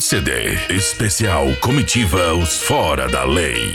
CD especial Comitiva Os Fora da Lei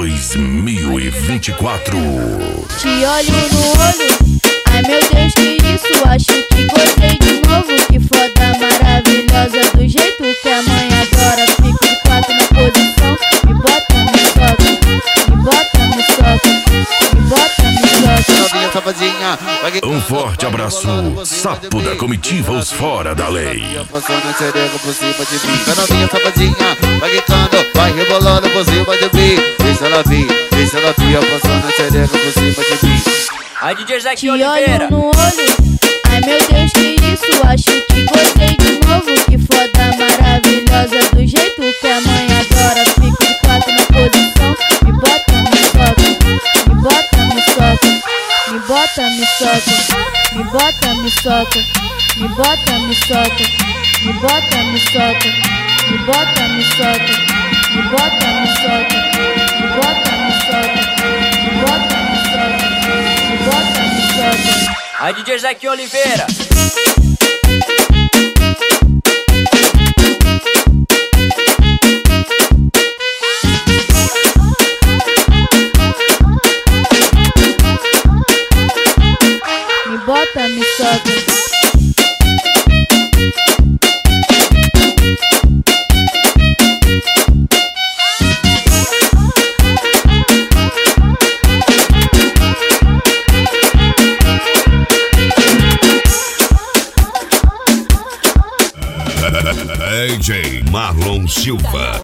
2024. Te olho no olho, ai meu Deus, que isso? Acho que gostei de novo. Que foda maravilhosa, do jeito que a mãe adora. Fico de quatro na posição, me bota, me soca, me bota, me soca, me bota, me soca. Um forte abraço, sapo da Comitiva Os Fora da Lei. Passando xereca por cima de mim. Tá novinha safadinha, vai gritando, vai rebolando por cima de mim. Deixa ela vir, passando xereca por cima de mim. Aí DJ Zack Te Oliveira. olho no olho, ai meu Deus, que isso? Acho que gostei de novo. Que foda maravilhosa, do jeito que a mãe adora. Fico de quatro na posição, me bota, me soca, me bota, me soca, me bota, me soca, me bota, me soca, me bota, me soca, me bota, me soca, me bota, me soca, me bota, me soca, me bota, me soca, me bota, me soca, me bota, me soca. Aí DJ Zack Oliveira. Me bota, me soca. DJ Marlon Silva.